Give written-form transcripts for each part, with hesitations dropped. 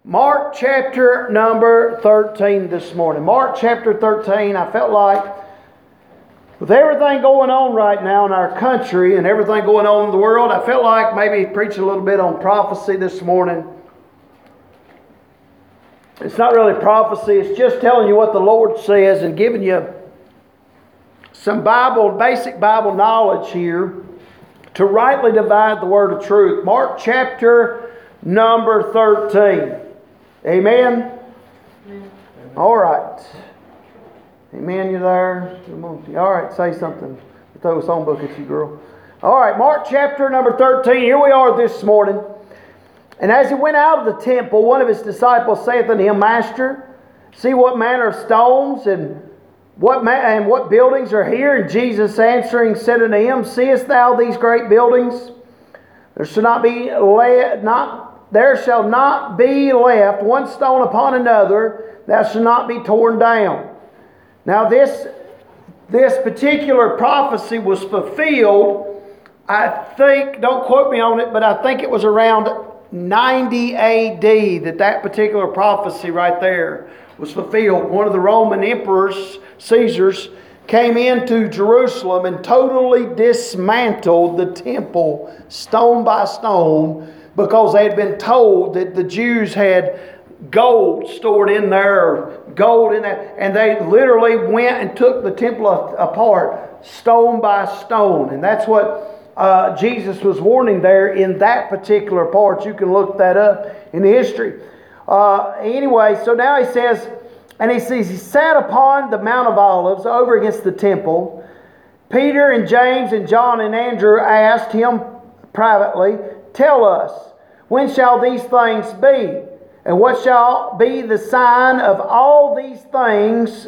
Mark chapter number 13 this morning. Mark chapter 13, I felt like with everything going on right now in our country and everything going on in the world, I felt like maybe preaching a little bit on prophecy this morning. It's not really prophecy, it's just telling you what the Lord says and giving you some basic Bible knowledge here to rightly divide the word of truth. Mark chapter number 13. Amen? All right. Amen, you there? All right, say something. Throw a songbook at you, girl. All right, Mark chapter number 13. Here we are this morning. And as he went out of the temple, one of his disciples saith unto him, Master, see what manner of stones and what buildings are here? And Jesus answering said unto him, Seest thou these great buildings? There shall not be left one stone upon another that shall not be torn down. Now this particular prophecy was fulfilled, I think, don't quote me on it, but I think it was around 90 AD that particular prophecy right there was fulfilled. One of the Roman emperors, Caesars, came into Jerusalem and totally dismantled the temple stone by stone because they had been told that the Jews had gold stored in there, and they literally went and took the temple apart stone by stone. And that's what Jesus was warning there in that particular part. You can look that up in history. Anyway, so now he says, and he sat upon the Mount of Olives over against the temple. Peter and James and John and Andrew asked him privately, Tell us, when shall these things be? And what shall be the sign of all these things,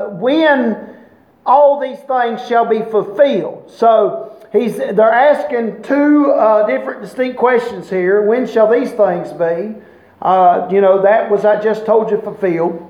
when all these things shall be fulfilled? So they're asking two different distinct questions here. When shall these things be? That was, I just told you, fulfilled.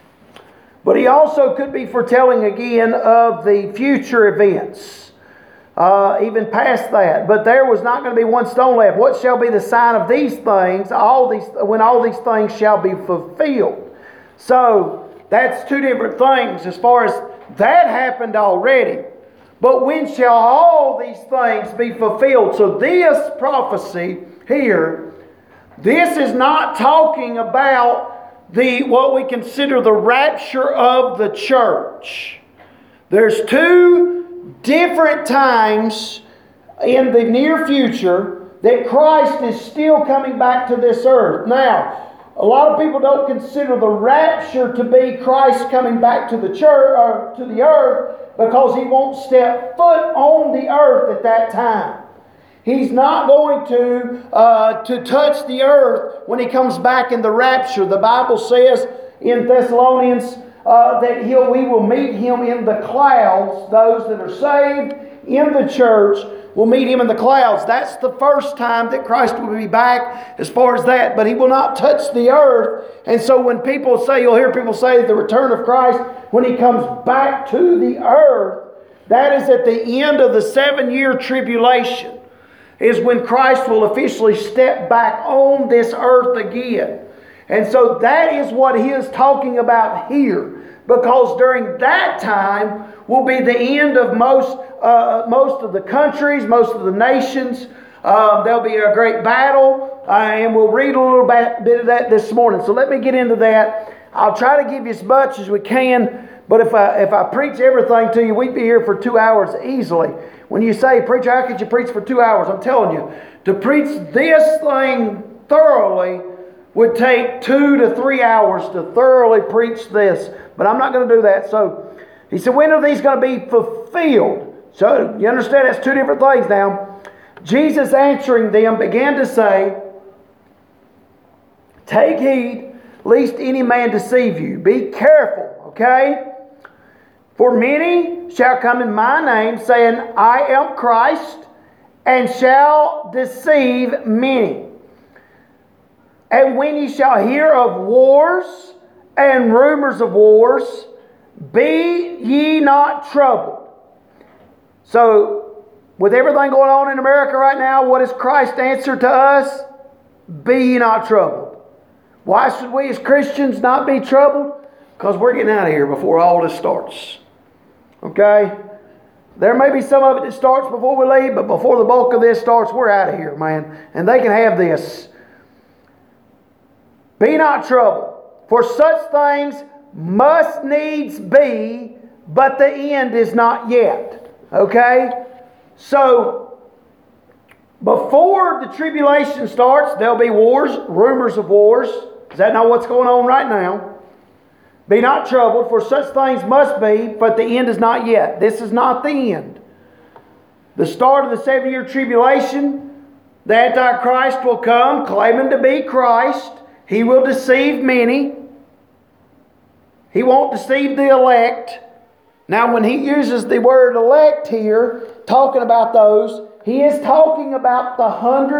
But he also could be foretelling again of the future events, even past that. But there was not going to be one stone left. What shall be the sign of these things, when all these things shall be fulfilled? So that's two different things as far as that happened already. But when shall all these things be fulfilled? So this prophecy here, this is not talking about what we consider the rapture of the church. There's two different times in the near future that Christ is still coming back to this earth. Now, a lot of people don't consider the rapture to be Christ coming back to the church or to the earth because He won't step foot on the earth at that time. He's not going to touch the earth when He comes back in the rapture. The Bible says in Thessalonians that we will meet Him in the clouds. Those that are saved in the church will meet Him in the clouds. That's the first time that Christ will be back as far as that. But He will not touch the earth. And so when you'll hear people say the return of Christ, when He comes back to the earth, that is at the end of the 7-year tribulation, is when Christ will officially step back on this earth again. And so that is what He is talking about here. Because during that time will be the end of most of the countries, most of the nations. There'll be a great battle. And we'll read a little bit of that this morning. So let me get into that. I'll try to give you as much as we can. But if I preach everything to you, we'd be here for 2 hours easily. When you say, Preacher, how could you preach for 2 hours? I'm telling you, to preach this thing thoroughly would take 2 to 3 hours to thoroughly preach this. But I'm not going to do that. So he said, when are these going to be fulfilled? So you understand that's two different things now. Jesus answering them began to say, Take heed, lest any man deceive you. Be careful, okay? For many shall come in my name, saying, I am Christ, and shall deceive many. And when ye shall hear of wars and rumors of wars, be ye not troubled. So, with everything going on in America right now, what is Christ's answer to us? Be ye not troubled. Why should we as Christians not be troubled? Because we're getting out of here before all this starts. Okay? There may be some of it that starts before we leave, but before the bulk of this starts, we're out of here, man. And they can have this. Be not troubled, for such things must needs be, but the end is not yet. Okay? So, before the tribulation starts, there'll be wars, rumors of wars. Is that not what's going on right now? Be not troubled, for such things must be, but the end is not yet. This is not the end. The start of the 7-year tribulation, the Antichrist will come claiming to be Christ. He will deceive many. He won't deceive the elect. Now, when he uses the word elect here, talking about those, he is talking about the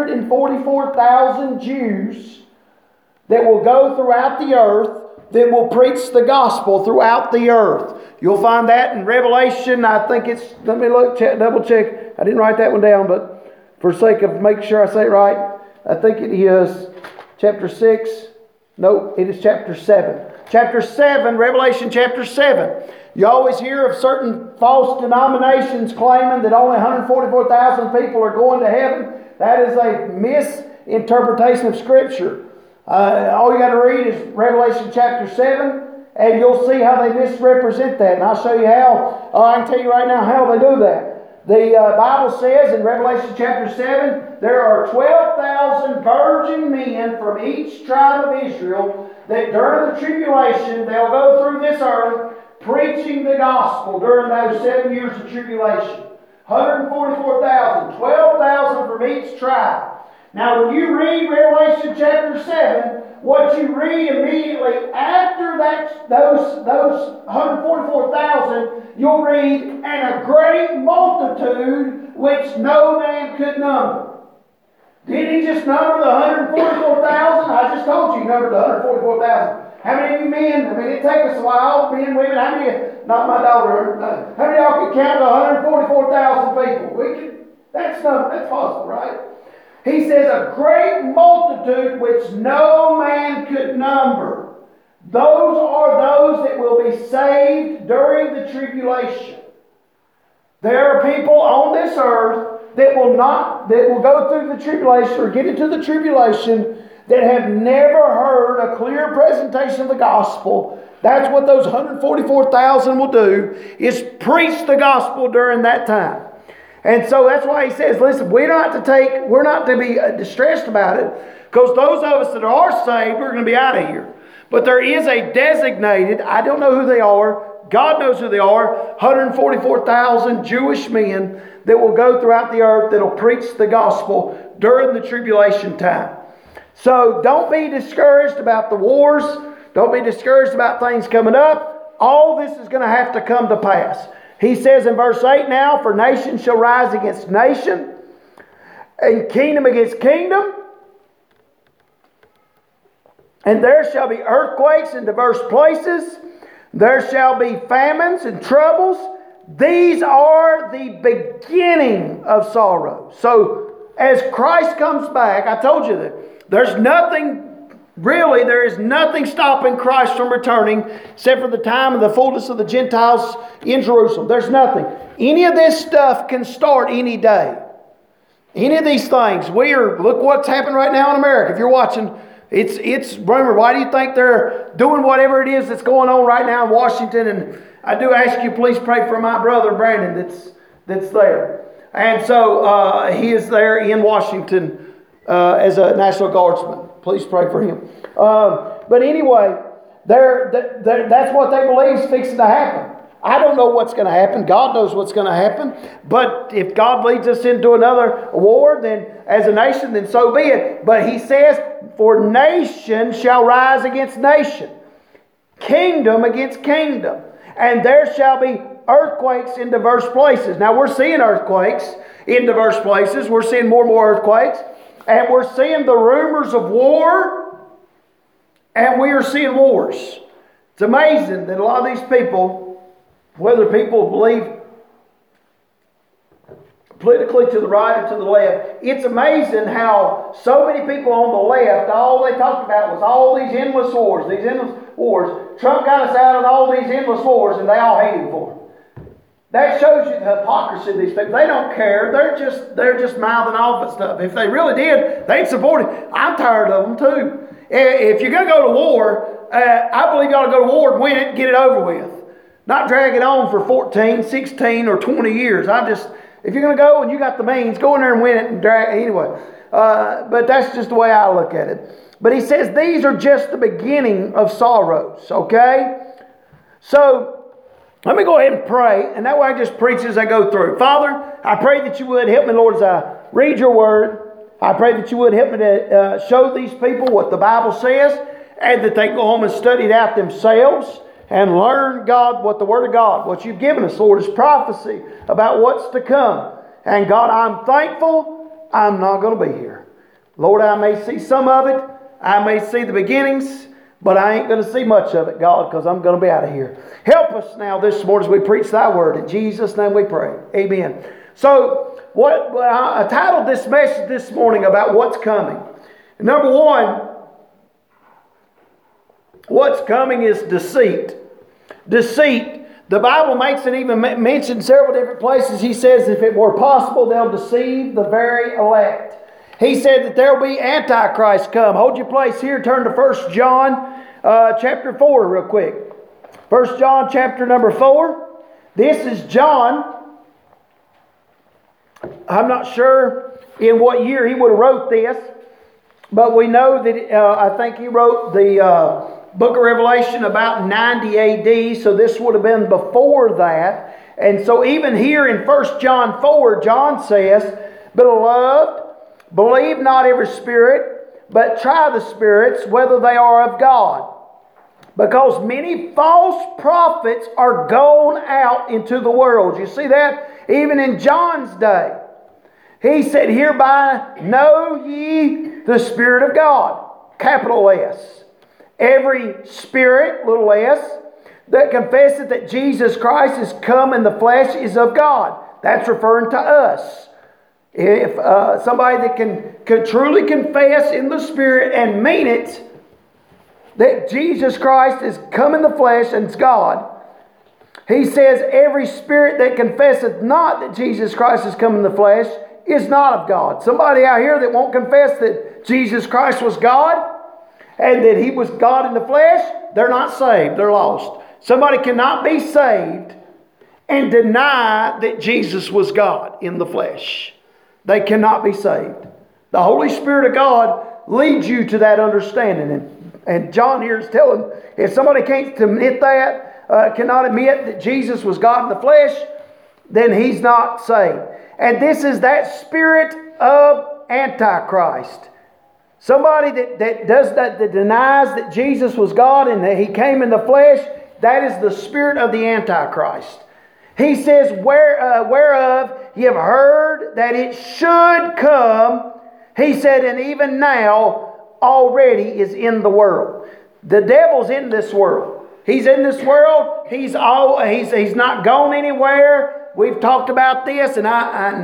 144,000 Jews that will go throughout the earth, that will preach the gospel throughout the earth. You'll find that in Revelation. I think it's, let me look, double check. I didn't write that one down, but for sake of making sure I say it right, I think it is chapter 6. No, it is chapter 7. Chapter 7, Revelation chapter 7. You always hear of certain false denominations claiming that only 144,000 people are going to heaven. That is a misinterpretation of Scripture. All you got to read is Revelation chapter 7, and you'll see how they misrepresent that. And I'll show you how. I can tell you right now how they do that. The Bible says in Revelation chapter 7, there are 12,000 virgin men from each tribe of Israel that during the tribulation they'll go through this earth preaching the gospel during those 7 years of tribulation. 144,000, 12,000 from each tribe. Now when you read Revelation chapter 7, what you read immediately after those 144,000, you'll read, and a great multitude which no man could number. Did he just number the 144,000? I just told you he numbered the 144,000. How many of you men, it takes us a while, men, women, how many, not my daughter, how many of y'all can count to 144,000 people? That's possible, right? He says, a great multitude which no man could number. Those are those that will be saved during the tribulation. There are people on this earth that will go through the tribulation or get into the tribulation that have never heard a clear presentation of the gospel. That's what those 144,000 will do, is preach the gospel during that time. And so that's why he says, listen, we're not to be distressed about it, because those of us that are saved, we're going to be out of here. But there is a designated, I don't know who they are, God knows who they are, 144,000 Jewish men that will go throughout the earth that will preach the gospel during the tribulation time. So don't be discouraged about the wars. Don't be discouraged about things coming up. All this is going to have to come to pass. He says in verse 8 now, for nation shall rise against nation, and kingdom against kingdom. And there shall be earthquakes in diverse places. There shall be famines and troubles. These are the beginning of sorrow. So as Christ comes back, I told you that there is nothing stopping Christ from returning except for the time of the fullness of the Gentiles in Jerusalem. There's nothing. Any of this stuff can start any day. Any of these things. Look what's happened right now in America. If you're watching, it's rumored. Why do you think they're doing whatever it is that's going on right now in Washington? And I do ask you, please pray for my brother Brandon that's there. And so he is there in Washington as a National Guardsman. Please pray for him. But anyway, that's what they believe is fixing to happen. I don't know what's going to happen. God knows what's going to happen. But if God leads us into another war, then as a nation, then so be it. But he says, for nation shall rise against nation, kingdom against kingdom. And there shall be earthquakes in diverse places. Now we're seeing earthquakes in diverse places. We're seeing more and more earthquakes. And we're seeing the rumors of war. And we are seeing wars. It's amazing that a lot of these people, whether people believe politically to the right or to the left. It's amazing how so many people on the left, all they talked about was all these endless wars, Trump got us out of all these endless wars, and they all hate him for them. That shows you the hypocrisy of these people. They don't care. They're just mouthing off and stuff. If they really did, they'd support it. I'm tired of them too. If you're going to go to war, I believe you ought to go to war and win it and get it over with. Not drag it on for 14, 16, or 20 years. If you're going to go and you got the means, go in there and win it and drag anyway. But that's just the way I look at it. But he says these are just the beginning of sorrows, okay? So let me go ahead and pray, and that way I just preach as I go through. Father, I pray that you would help me, Lord, as I read your word. I pray that you would help me to show these people what the Bible says, and that they go home and study it out themselves and learn, God, what the Word of God, what you've given us, Lord, is prophecy about what's to come. And God, I'm thankful I'm not going to be here. Lord, I may see some of it. I may see the beginnings, but I ain't going to see much of it, God, because I'm going to be out of here. Help us now this morning as we preach thy word. In Jesus' name we pray. Amen. So, I titled this message this morning about what's coming. Number one, what's coming is deceit. Deceit. The Bible makes it even mention several different places. He says if it were possible, they'll deceive the very elect. He said that there will be Antichrist come. Hold your place here. Turn to 1 John chapter 4 real quick. 1 John chapter number 4. This is John. I'm not sure in what year he would have wrote this, but we know that I think he wrote the book of Revelation about 90 AD, so this would have been before that. And so even here in 1 John 4, John says, Beloved, believe not every spirit, but try the spirits, whether they are of God. Because many false prophets are gone out into the world. You see that? Even in John's day. He said, Hereby know ye the Spirit of God. Capital S. Every spirit, little s, that confesseth that Jesus Christ is come in the flesh is of God. That's referring to us. If somebody that can truly confess in the Spirit and mean it, that Jesus Christ is come in the flesh and it's God. He says, every spirit that confesseth not that Jesus Christ is come in the flesh is not of God. Somebody out here that won't confess that Jesus Christ was God and that He was God in the flesh, they're not saved. They're lost. Somebody cannot be saved and deny that Jesus was God in the flesh. They cannot be saved. The Holy Spirit of God leads you to that understanding. And John here is telling, if somebody can't admit that, cannot admit that Jesus was God in the flesh, then he's not saved. And this is that spirit of Antichrist. Somebody that does that denies that Jesus was God and that He came in the flesh, that is the spirit of the Antichrist. He says, whereof ye have heard that it should come, he said, and even now already is in the world. The devil's in this world. He's in this world. He's not gone anywhere. We've talked about this, and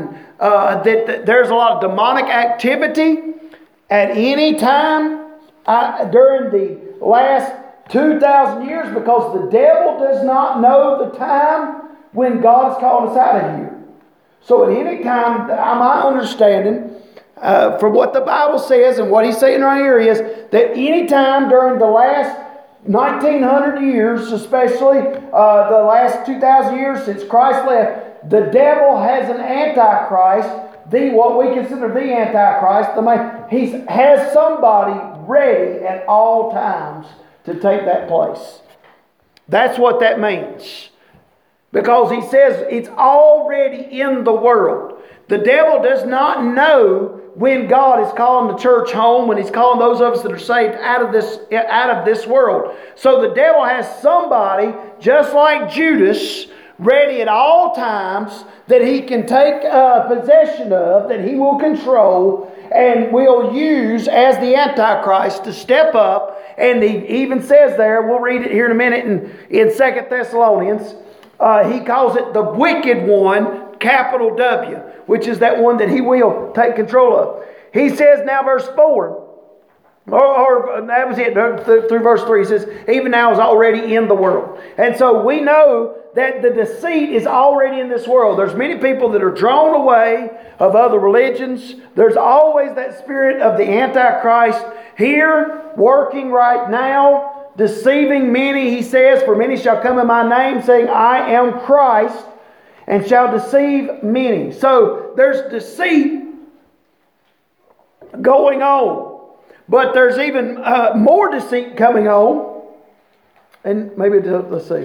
that there's a lot of demonic activity at any time during the last 2,000 years, because the devil does not know the time when God's called us out of here. So at any time, my understanding, from what the Bible says and what he's saying right here is that any time during the last 1900 years, especially the last 2,000 years since Christ left, the devil has an Antichrist, what we consider the Antichrist. He has somebody ready at all times to take that place. That's what that means. Because he says it's already in the world. The devil does not know when God is calling the church home, when He's calling those of us that are saved out of this world. So the devil has somebody, just like Judas, ready at all times that he can take possession of, that he will control, and will use as the Antichrist to step up. And he even says there, we'll read it here in a minute in 2 Thessalonians, he calls it the wicked one, capital W. which is that one that He will take control of. He says now, verse 4, or that was it, through verse 3, he says, even now is already in the world. And so we know that the deceit is already in this world. There's many people that are drawn away of other religions. There's always that spirit of the Antichrist here, working right now, deceiving many. He says, for many shall come in my name, saying, I am Christ, and shall deceive many. So there's deceit going on. But there's even more deceit coming on. And maybe, let's see.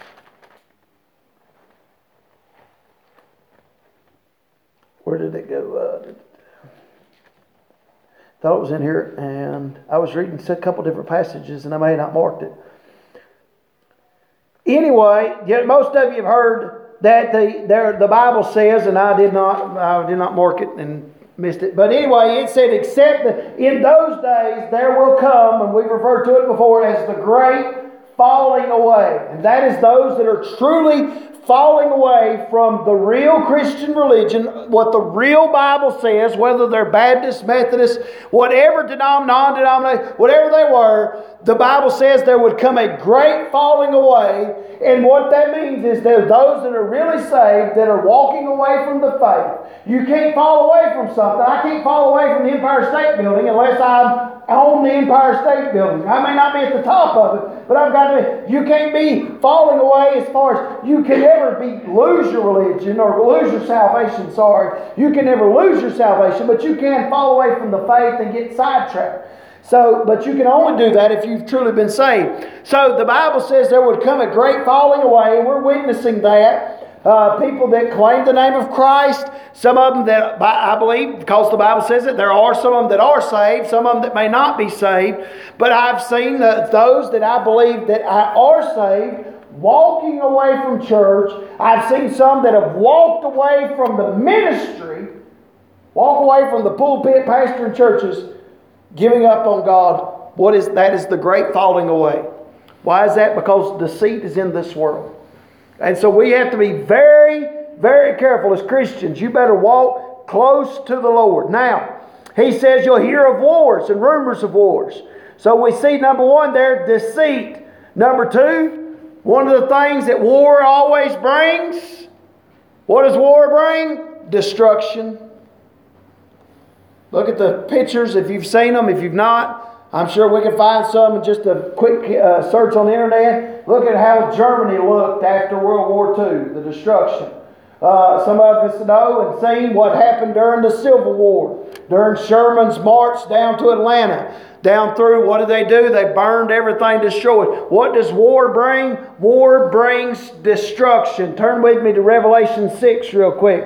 Where did it go? Thought it was in here, and I was reading a couple different passages, and I may not marked it. Anyway, most of you have heard that the Bible says, and I did not mark it and missed it. But anyway, it said, except that in those days there will come, and we've referred to it before, as the great falling away. And that is those that are truly falling away from the real Christian religion, what the real Bible says, whether they're Baptist, Methodist, whatever non-denominational, whatever they were, the Bible says there would come a great falling away. And what that means is that those that are really saved, that are walking away from the faith. You can't fall away from something. I can't fall away from the Empire State Building unless I'm on the Empire State Building. I may not be at the top of it, but I've got to be. You can't be falling away as far as you can never lose your religion or lose your salvation. You can never lose your salvation, but you can fall away from the faith and get sidetracked. But you can only do that if you've truly been saved. So the Bible says there would come a great falling away, and we're witnessing that. People that claim the name of Christ, some of them that I believe, because the Bible says it, there are some of them that are saved, some of them that may not be saved. But I've seen those that I believe that are saved walking away from church. I've seen some that have walked away from the ministry, walk away from the pulpit, pastoring churches, giving up on God. That is the great falling away. Why is that? Because deceit is in this world. And so we have to be very, very careful as Christians. You better walk close to the Lord. Now, He says you'll hear of wars and rumors of wars. So we see, number one there, deceit. Number two, one of the things that war always brings, what does war bring? Destruction. Look at the pictures if you've seen them. If you've not, I'm sure we can find some in just a quick search on the internet. Look at how Germany looked after World War II, the destruction. Some of us know and seen what happened during the Civil War, during Sherman's march down to Atlanta. Down through, what did they do? They burned everything, destroyed. What does war bring? War brings destruction. Turn with me to Revelation 6 real quick.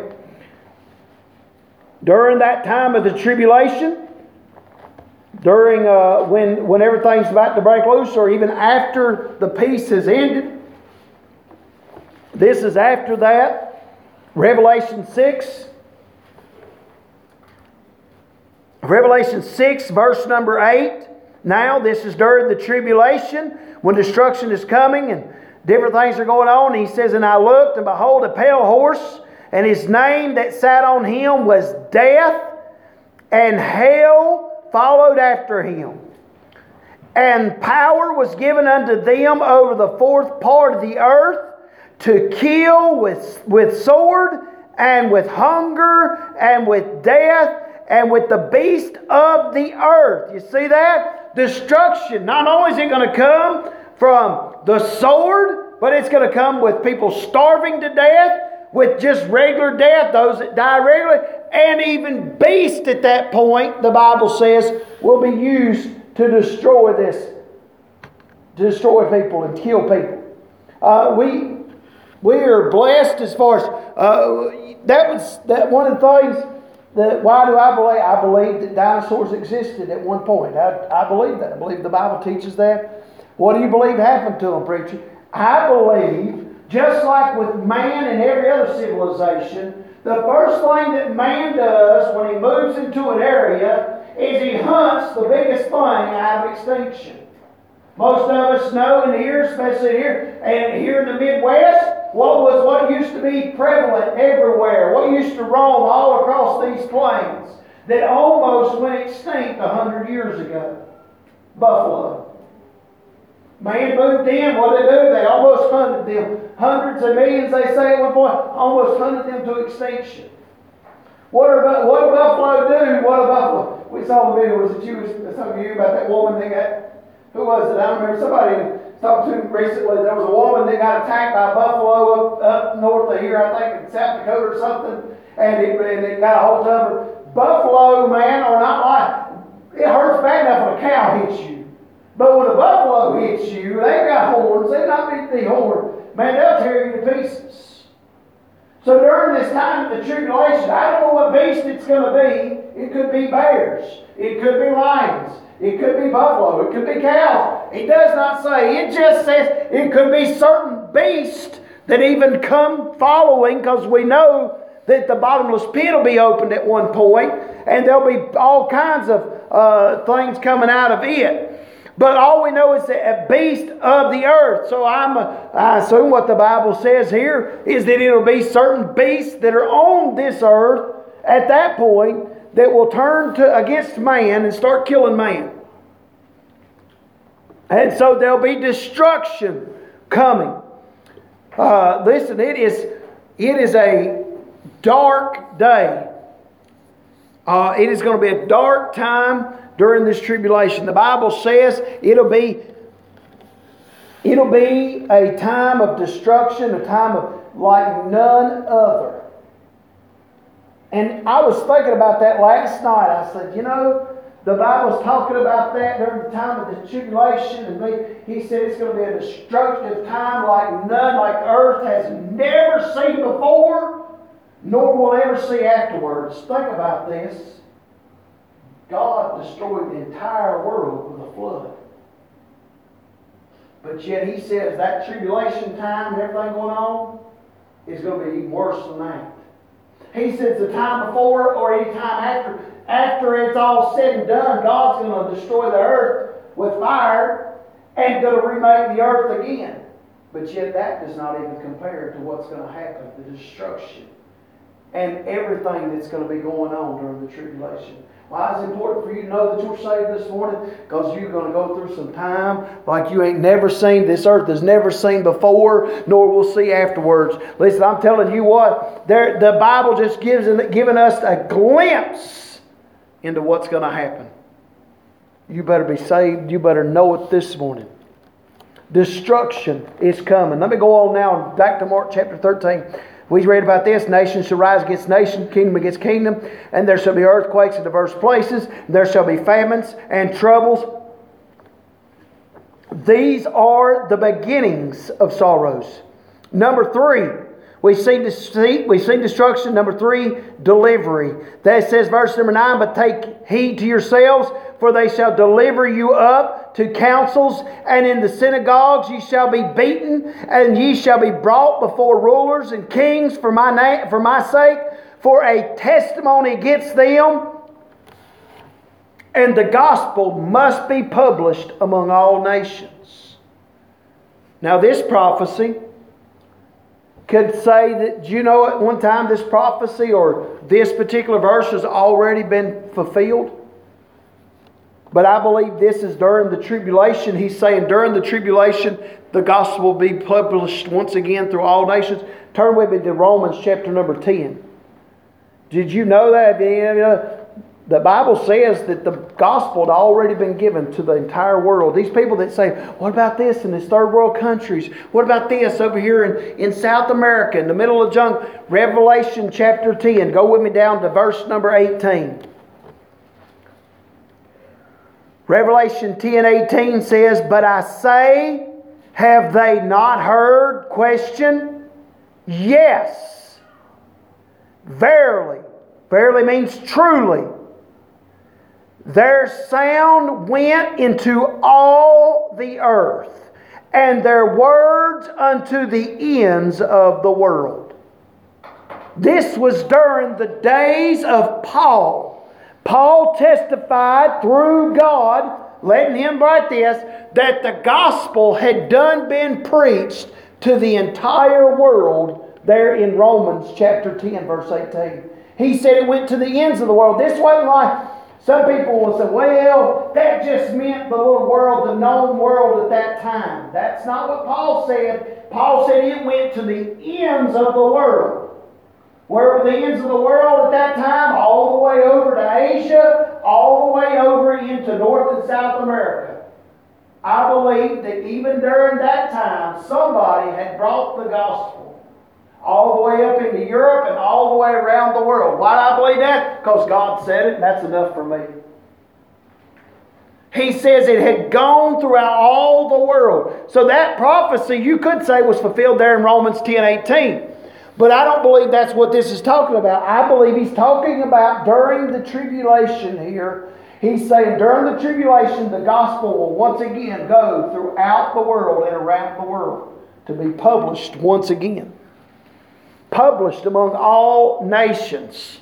During that time of the tribulation, during when everything's about to break loose, or even after the peace has ended. This is after that. Revelation 6. Revelation 6, verse number 8. Now, this is during the tribulation, when destruction is coming and different things are going on. He says, and I looked, and behold, a pale horse, and his name that sat on him was Death, and hell followed after him. And power was given unto them over the fourth part of the earth to kill with sword and with hunger and with death and with the beast of the earth. You see that? Destruction. Not only is it going to come from the sword, but it's going to come with people starving to death, with just regular death, those that die regularly, and even beast at that point, the Bible says, will be used to destroy people and kill people. We are blessed as far as that one of the things that why do I believe? I believe that dinosaurs existed at one point. I believe that. I believe the Bible teaches that. What do you believe happened to them, preacher? I believe, just like with man and every other civilization, the first thing that man does when he moves into an area is he hunts the biggest thing out of extinction. Most of us know in here, especially here, and here in the Midwest, what used to be prevalent everywhere, what used to roam all across these plains, that almost went extinct 100 years ago? Buffalo. Man moved in, what did they do? They almost hunted them. Hundreds of millions, they say at one point, almost hunted them to extinction. What did buffalo do? What did buffalo? We saw the video, was it you? Some of you about that woman that got, who was it? I remember somebody talked to recently. There was a woman that got attacked by a buffalo up north of here, I think in South Dakota or something, and it got a hold of her. Buffalo, man, are not like, it hurts bad enough when a cow hits you. But when a buffalo hits you, they've got horns. They're not meant to be horned. Man, they'll tear you to pieces. So during this time of the tribulation, I don't know what beast it's going to be. It could be bears. It could be lions. It could be buffalo. It could be cows. It does not say. It just says it could be certain beasts that even come following, because we know that the bottomless pit will be opened at one point, and there'll be all kinds of things coming out of it. But all we know is a beast of the earth. So I assume what the Bible says here is that it'll be certain beasts that are on this earth at that point that will turn against man and start killing man. And so there'll be destruction coming. Listen, it is a dark day. It is going to be a dark time during this tribulation. The Bible says it'll be a time of destruction, a time of like none other. And I was thinking about that last night. I said, the Bible's talking about that during the time of the tribulation, and he said it's going to be a destructive time like none, like the earth has never seen before, nor will ever see afterwards. Think about this. God destroyed the entire world with a flood. But yet he says that tribulation time and everything going on is going to be even worse than that. He says the time before or any time after it's all said and done, God's going to destroy the earth with fire and going to remake the earth again. But yet that does not even compare to what's going to happen, the destruction and everything that's going to be going on during the tribulation. Why is it important for you to know that you're saved this morning? Because you're going to go through some time like you ain't never seen. This earth has never seen before, nor will see afterwards. Listen, I'm telling you what, the Bible just giving us a glimpse into what's going to happen. You better be saved. You better know it this morning. Destruction is coming. Let me go on now back to Mark chapter 13. We read about this. Nation shall rise against nation, kingdom against kingdom, and there shall be earthquakes in diverse places. There shall be famines and troubles. These are the beginnings of sorrows. Number 3, we've seen destruction. Number 3, delivery. That says, verse number 9, but take heed to yourselves, for they shall deliver you up to councils, and in the synagogues ye shall be beaten, and ye shall be brought before rulers and kings for my sake, for a testimony against them. And the gospel must be published among all nations. Now this prophecy could say that, at one time this prophecy or this particular verse has already been fulfilled. But I believe this is during the tribulation. He's saying during the tribulation, the gospel will be published once again through all nations. Turn with me to Romans chapter number 10. Did you know that? The Bible says that the gospel had already been given to the entire world. These people that say, what about this in these third world countries? What about this over here in South America, in the middle of the jungle? Revelation chapter 10. Go with me down to verse number 18. Revelation 10:18 says, but I say, have they not heard? Question. Yes. Verily. Verily means truly. Their sound went into all the earth, and their words unto the ends of the world. This was during the days of Paul. Paul testified through God, letting him write this, that the gospel had been preached to the entire world there in Romans chapter 10, verse 18. He said it went to the ends of the world. This wasn't like some people will say, well, that just meant the little world, the known world at that time. That's not what Paul said. Paul said it went to the ends of the world. Where were the ends of the world at that time? All the way over to Asia, all the way over into North and South America. I believe that even during that time, somebody had brought the gospel all the way up into Europe and all the way around the world. Why do I believe that? Because God said it, and that's enough for me. He says it had gone throughout all the world. So that prophecy, you could say, was fulfilled there in Romans 10:18. But I don't believe that's what this is talking about. I believe he's talking about during the tribulation here. He's saying during the tribulation, the gospel will once again go throughout the world and around the world to be published once again. Published among all nations.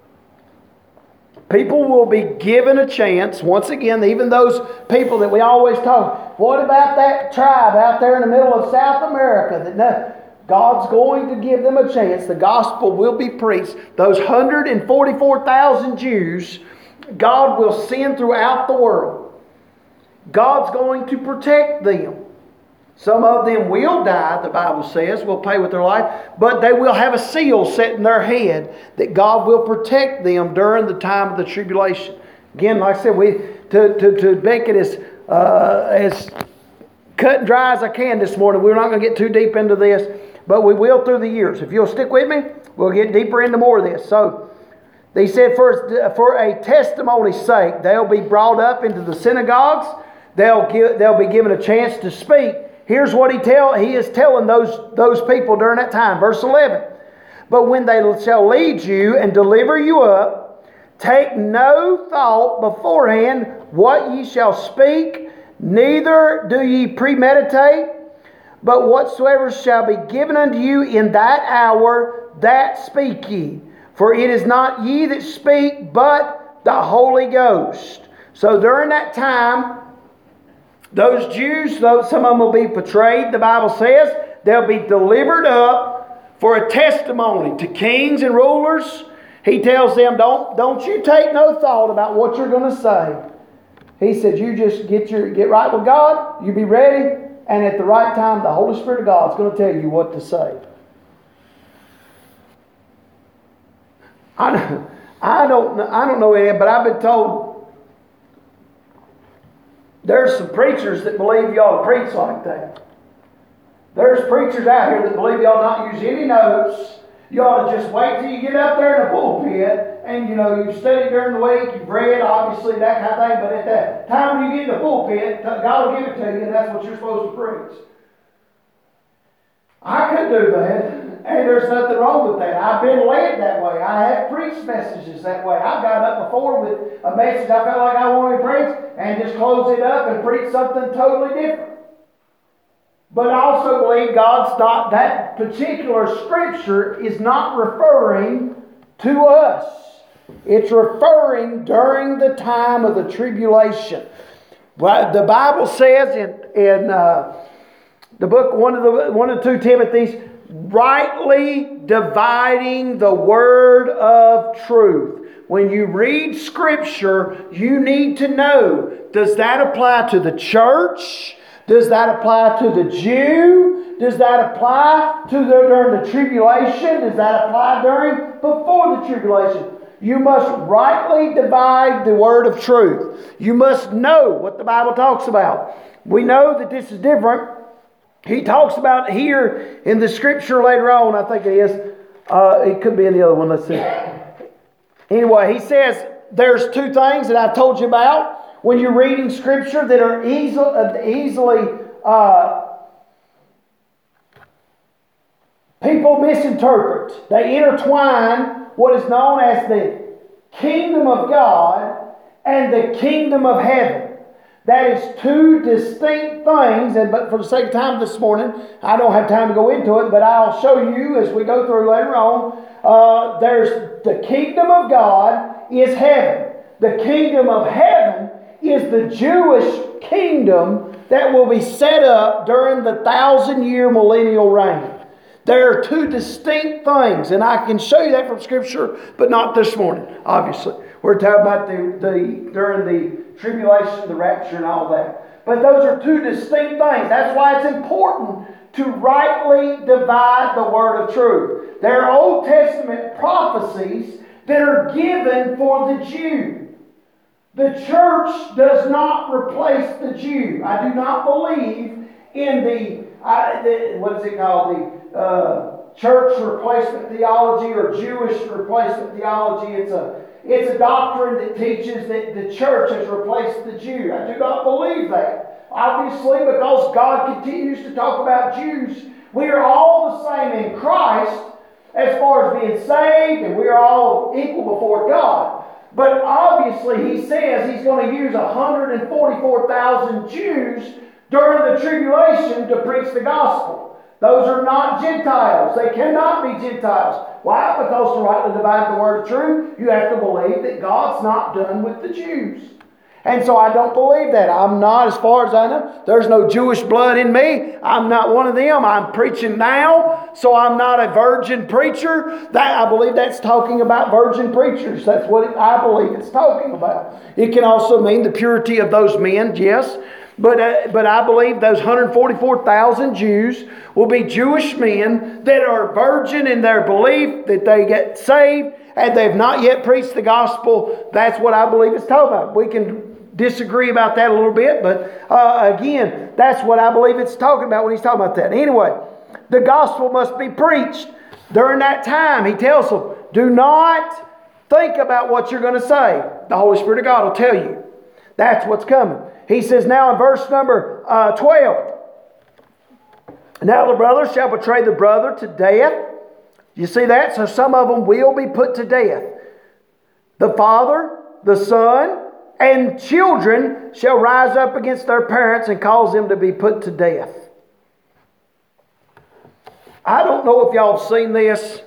People will be given a chance, once again, even those people that we always talk, what about that tribe out there in the middle of South America? God's going to give them a chance. The gospel will be preached. Those 144,000 Jews, God will send throughout the world. God's going to protect them. Some of them will die, the Bible says, will pay with their life, but they will have a seal set in their head that God will protect them during the time of the tribulation. Again, like I said, to make it as cut and dry as I can this morning, we're not going to get too deep into this, but we will through the years. If you'll stick with me, we'll get deeper into more of this. So, they said for a testimony's sake, they'll be brought up into the synagogues. They'll be given a chance to speak. Here's what he is telling those people during that time. Verse 11. But when they shall lead you and deliver you up, take no thought beforehand what ye shall speak, neither do ye premeditate, but whatsoever shall be given unto you in that hour, that speak ye. For it is not ye that speak, but the Holy Ghost. So during that time, those Jews, some of them will be betrayed, the Bible says. They'll be delivered up for a testimony to kings and rulers. He tells them, don't you take no thought about what you're going to say. He said, you just get right with God, you be ready, and at the right time, the Holy Spirit of God is going to tell you what to say. I don't know any, but I've been told there's some preachers that believe you ought to preach like that. There's preachers out here that believe you ought not use any notes. You ought to just wait till you get up there in the pulpit and you've studied during the week, you've read, obviously, that kind of thing. But at that time when you get in the pulpit, God will give it to you and that's what you're supposed to preach. I could do that, and there's nothing wrong with that. I've been led that way. I have preached messages that way. I've got up before with a message I felt like I wanted to preach and just close it up and preach something totally different. But I also believe that particular scripture is not referring to us. It's referring during the time of the tribulation. The Bible says in the book 1 and 2 Timothy's, rightly dividing the word of truth. When you read Scripture, you need to know, does that apply to the church? Does that apply to the Jew? Does that apply during the tribulation? Does that apply before the tribulation? You must rightly divide the word of truth. You must know what the Bible talks about. We know that this is different. He talks about here in the scripture later on, I think it is. It could be in the other one. Let's see. Anyway, he says there's two things that I've told you about when you're reading scripture that are easily people misinterpret. They intertwine what is known as the kingdom of God and the kingdom of heaven. That is two distinct things, but for the sake of time this morning, I don't have time to go into it, but I'll show you as we go through later on. There's the kingdom of God is heaven. The kingdom of heaven is the Jewish kingdom that will be set up during the 1,000-year millennial reign. There are two distinct things, and I can show you that from Scripture, but not this morning, obviously. We're talking about during the tribulation, the rapture, and all that. But those are two distinct things. That's why it's important to rightly divide the word of truth. There are Old Testament prophecies that are given for the Jew. The church does not replace the Jew. I do not believe in what is it called? The church replacement theology or Jewish replacement theology. It's a doctrine that teaches that the church has replaced the Jew. I do not believe that. Obviously, because God continues to talk about Jews, we are all the same in Christ as far as being saved, and we are all equal before God. But obviously, He says He's going to use 144,000 Jews during the tribulation to preach the gospel. Those are not Gentiles. They cannot be Gentiles. Why? Because to rightly divide the word of truth, you have to believe that God's not done with the Jews. And so I don't believe that. I'm not, as far as I know, there's no Jewish blood in me. I'm not one of them. I'm preaching now, so I'm not a virgin preacher. I believe that's talking about virgin preachers. That's what I believe it's talking about. It can also mean the purity of those men, yes. But I believe those 144,000 Jews will be Jewish men that are virgin in their belief that they get saved and they've not yet preached the gospel. That's what I believe it's talking about. We can disagree about that a little bit, but again, that's what I believe it's talking about when he's talking about that. Anyway, the gospel must be preached. During that time, he tells them, do not think about what you're going to say. The Holy Spirit of God will tell you. That's what's coming. He says now in verse number 12, now the brother shall betray the brother to death. You see that? So some of them will be put to death. The father, the son, and children shall rise up against their parents and cause them to be put to death. I don't know if y'all have seen this.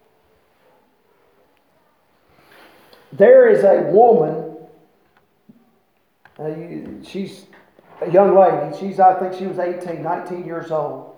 There is a woman. She's a young lady. I think she was 18, 19 years old.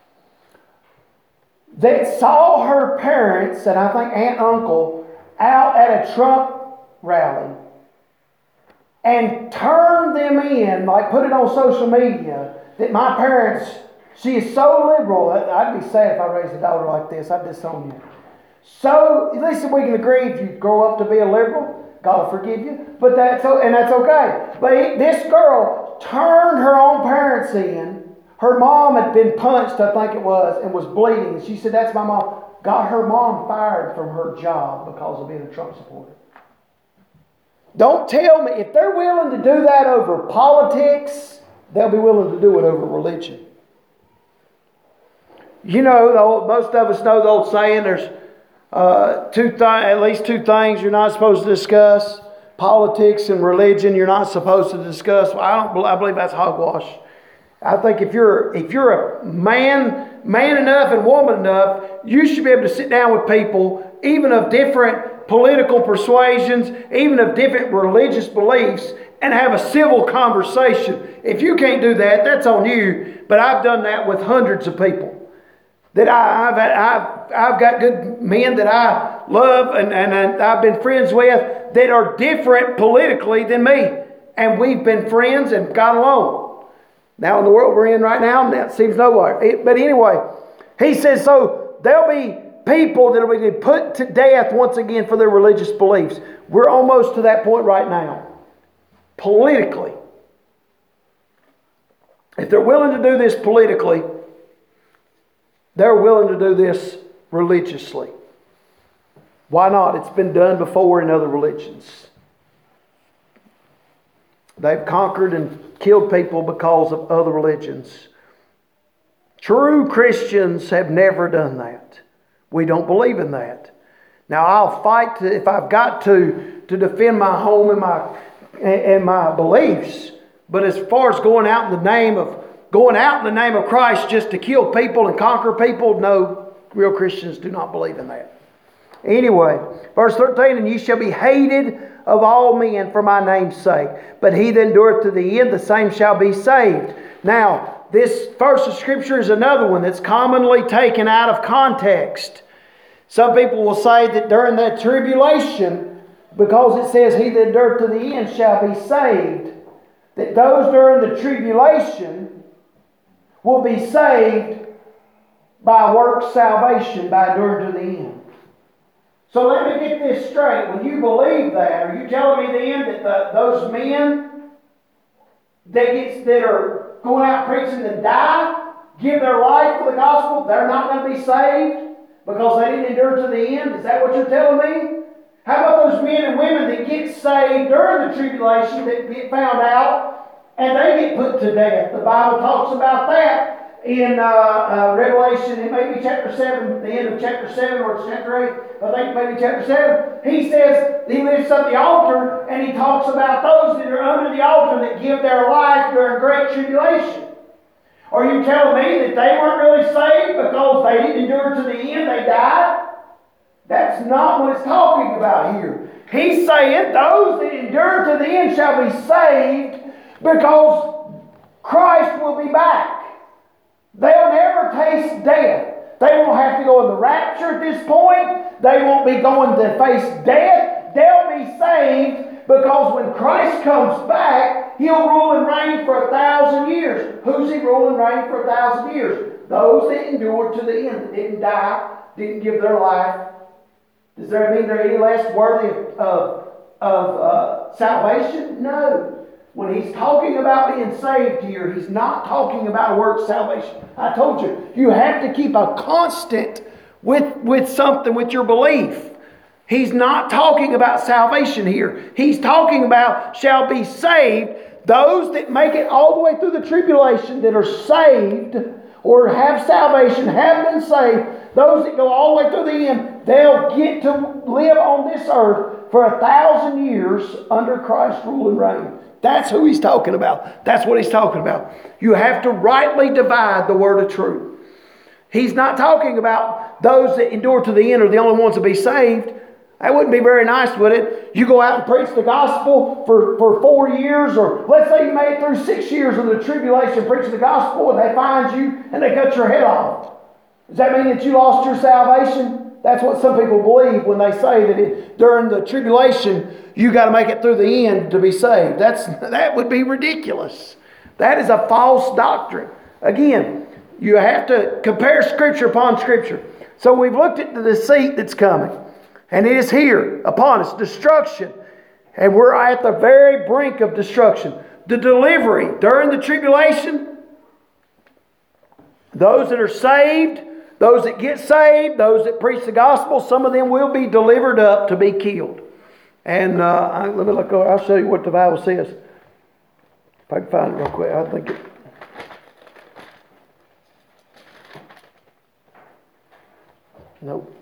That saw her parents and I think aunt and uncle out at a Trump rally and turned them in, like put it on social media, that my parents, she is so liberal. I'd be sad if I raised a daughter like this. I'd disown you. So, listen, we can agree if you grow up to be a liberal, God will forgive you, but that's okay. But this girl turned her own parents in. Her mom had been punched, I think it was, and was bleeding. She said, that's my mom. Got her mom fired from her job because of being a Trump supporter. Don't tell me, if they're willing to do that over politics, they'll be willing to do it over religion. You know, most of us know the old saying, there's at least two things you're not supposed to discuss: politics and religion. You're not supposed to discuss. I believe that's hogwash. I think if you're a man enough and woman enough, you should be able to sit down with people, even of different political persuasions, even of different religious beliefs, and have a civil conversation. If you can't do that, that's on you. But I've done that with hundreds of people. That I've got good men that I love and I've been friends with that are different politically than me. And we've been friends and got along. Now in the world we're in right now, that seems nowhere. But anyway, he says, so there'll be people that will be put to death once again for their religious beliefs. We're almost to that point right now. Politically. If they're willing to do this politically, they're willing to do this religiously. Why not? It's been done before in other religions. They've conquered and killed people because of other religions. True Christians have never done that. We don't believe in that. Now I'll fight if I've got to defend my home and my beliefs. But as far as going out in the name of Christ just to kill people and conquer people, no, real Christians do not believe in that. Anyway, verse 13, and ye shall be hated of all men for my name's sake. But he that endureth to the end, the same shall be saved. Now, this verse of Scripture is another one that's commonly taken out of context. Some people will say that during that tribulation, because it says, he that endureth to the end shall be saved, that those during the tribulation will be saved by works salvation, by enduring to the end. So let me get this straight. When you believe that, are you telling me then that those men that are going out preaching to die, give their life for the gospel, they're not going to be saved because they didn't endure to the end? Is that what you're telling me? How about those men and women that get saved during the tribulation, that get found out, and they get put to death? The Bible talks about that in Revelation. It may be chapter 7, the end of chapter 7, or it's chapter 8, I think maybe chapter 7. He says, he lifts up the altar, and he talks about those that are under the altar that give their life during great tribulation. Are you telling me that they weren't really saved because they didn't endure to the end, they died? That's not what it's talking about here. He's saying those that endure to the end shall be saved because Christ will be back. They'll never taste death. They won't have to go in the rapture at this point. They won't be going to face death. They'll be saved because when Christ comes back, He'll rule and reign for 1,000 years. Who's He rule and reign for 1,000 years? Those that endured to the end, that didn't die, didn't give their life. Does that mean they're any less worthy of salvation? No. When he's talking about being saved here, he's not talking about a work salvation. I told you, you have to keep a constant with something, with your belief. He's not talking about salvation here. He's talking about shall be saved. Those that make it all the way through the tribulation, that are saved or have salvation, have been saved, those that go all the way through the end, they'll get to live on this earth for 1,000 years under Christ's rule and reign. That's who he's talking about. That's what he's talking about. You have to rightly divide the word of truth. He's not talking about those that endure to the end are the only ones to be saved. That wouldn't be very nice, would it? You go out and preach the gospel for 4 years, or let's say you made it through 6 years of the tribulation preaching the gospel, and they find you and they cut your head off. Does that mean that you lost your salvation? That's what some people believe when they say that during the tribulation you got to make it through the end to be saved. That would be ridiculous. That is a false doctrine. Again, you have to compare Scripture upon Scripture. So we've looked at the deceit that's coming. And it is here upon us, destruction. And we're at the very brink of destruction. The delivery during the tribulation, those that are saved, those that get saved, those that preach the gospel, some of them will be delivered up to be killed. And let me look. I'll show you what the Bible says. If I can find it real quick. I think it. Nope.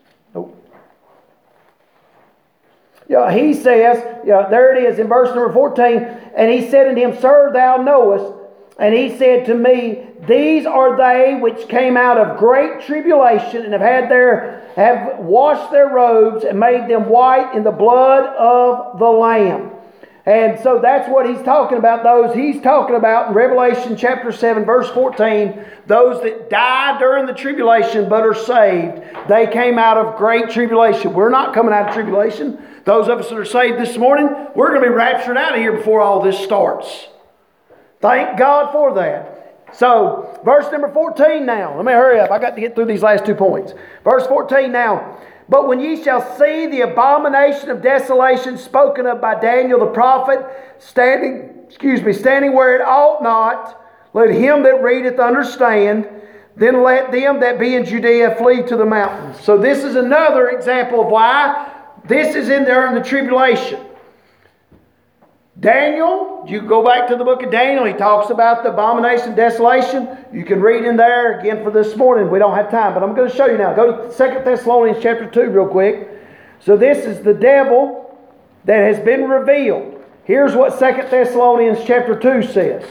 Yeah, he says, there it is in verse number 14. And he said unto him, Sir, thou knowest. And he said to me, These are they which came out of great tribulation, and have washed their robes and made them white in the blood of the Lamb. And so that's what he's talking about. Those he's talking about in Revelation chapter 7, verse 14. Those that died during the tribulation but are saved. They came out of great tribulation. We're not coming out of tribulation. Those of us that are saved this morning, we're going to be raptured out of here before all this starts. Thank God for that. So, verse number 14 now. Let me hurry up. I got to get through these last 2 points. Verse 14 now. But when ye shall see the abomination of desolation spoken of by Daniel the prophet, standing where it ought not, let him that readeth understand. Then let them that be in Judea flee to the mountains. So this is another example of why this is in there in the tribulation. Daniel, you go back to the book of Daniel, he talks about the abomination of desolation. You can read in there again for this morning. We don't have time, but I'm going to show you now. Go to 2 Thessalonians chapter 2 real quick. So this is the devil that has been revealed. Here's what 2 Thessalonians chapter 2 says.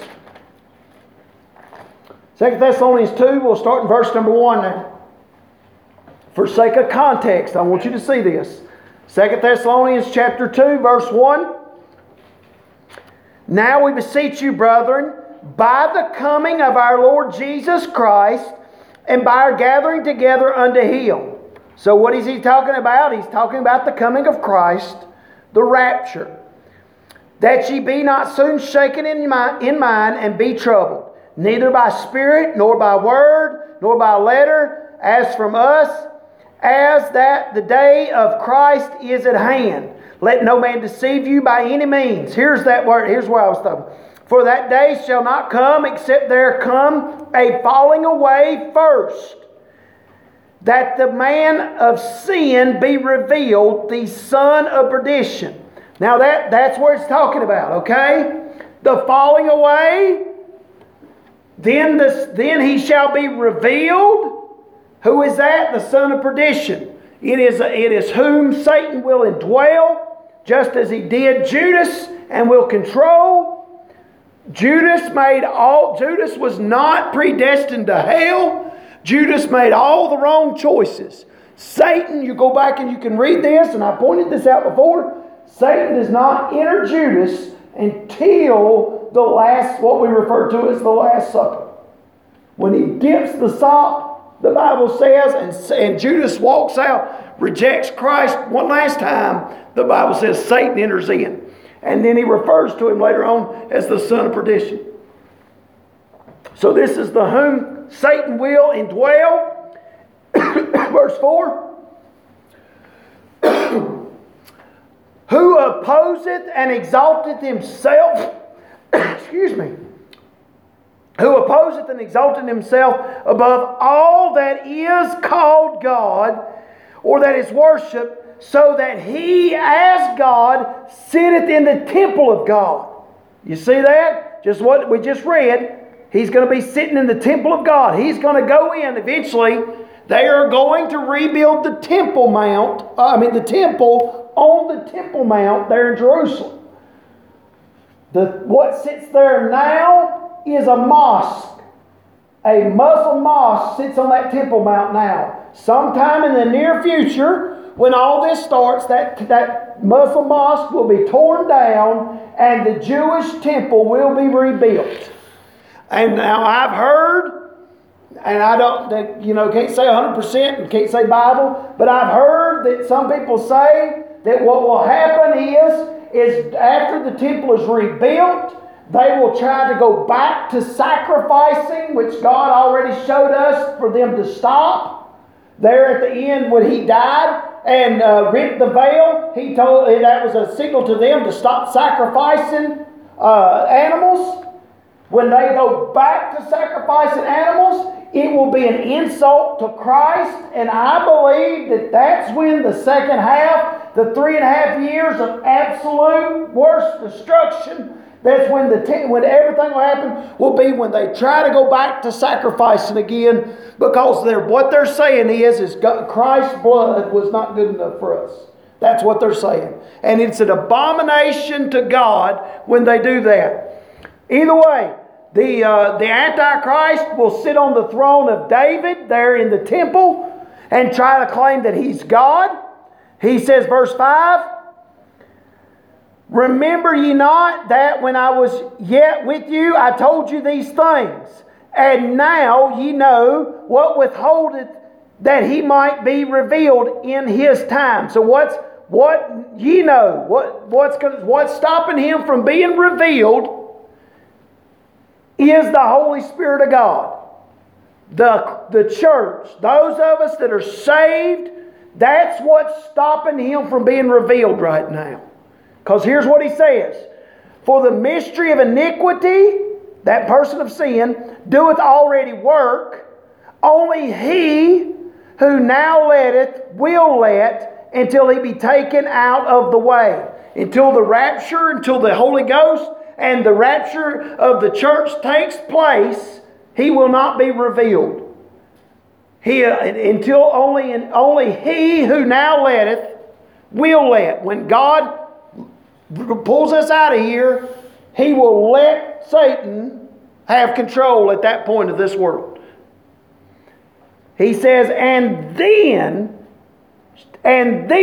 2 Thessalonians 2, we'll start in verse number 1 now. For sake of context, I want you to see this. 2 Thessalonians chapter 2, verse 1. Now we beseech you, brethren, by the coming of our Lord Jesus Christ and by our gathering together unto Him. So what is he talking about? He's talking about the coming of Christ, the rapture. That ye be not soon shaken in mind and be troubled, neither by spirit, nor by word, nor by letter, as from us, as that the day of Christ is at hand. Let no man deceive you by any means. Here's that word. Here's where I was talking. For that day shall not come, except there come a falling away first, that the man of sin be revealed, the son of perdition. Now that's what it's talking about, okay? The falling away, then he shall be revealed. Who is that? The son of perdition. It is whom Satan will indwell, just as he did Judas, and will control. Judas was not predestined to hell. Judas made all the wrong choices. Satan, you go back and you can read this, and I pointed this out before. Satan does not enter Judas until the last, what we refer to as the Last Supper. When he dips the sop, the Bible says, and Judas walks out, rejects Christ one last time, the Bible says Satan enters in. And then he refers to him later on as the son of perdition. So this is the whom Satan will indwell. Verse 4. Who opposeth and exalteth himself, excuse me, who opposeth and exalteth himself above all that is called God, or that is worshipped, so that he as God sitteth in the temple of God. You see that? Just what we just read. He's going to be sitting in the temple of God. He's going to go in eventually. They are going to rebuild the Temple Mount, the temple on the Temple Mount there in Jerusalem. What sits there now is a mosque. A Muslim mosque sits on that Temple Mount now. Sometime in the near future, when all this starts, that Muslim mosque will be torn down and the Jewish temple will be rebuilt. And now I've heard, and I can't say 100% and can't say Bible, but I've heard that some people say that what will happen is after the temple is rebuilt, they will try to go back to sacrificing, which God already showed us for them to stop. There at the end when he died and rent the veil, he told that was a signal to them to stop sacrificing animals. When they go back to sacrificing animals, it will be an insult to Christ. And I believe that that's when the second half, the 3.5 years of absolute worst destruction, that's when when everything will happen, will be when they try to go back to sacrificing again, because what they're saying is Christ's blood was not good enough for us. That's what they're saying. And it's an abomination to God when they do that. Either way, the Antichrist will sit on the throne of David there in the temple and try to claim that he's God. He says, verse 5, remember ye not that when I was yet with you, I told you these things? And now ye know what withholdeth that he might be revealed in his time. So what's stopping him from being revealed is the Holy Spirit of God. The church, those of us that are saved, that's what's stopping him from being revealed right now. Because here's what he says. For the mystery of iniquity, that person of sin, doeth already work. Only he who now letteth will let until he be taken out of the way. Until the rapture, until the Holy Ghost and the rapture of the church takes place, he will not be revealed. Until only he who now letteth will let. When God pulls us out of here, he will let Satan have control at that point of this world. He says, and then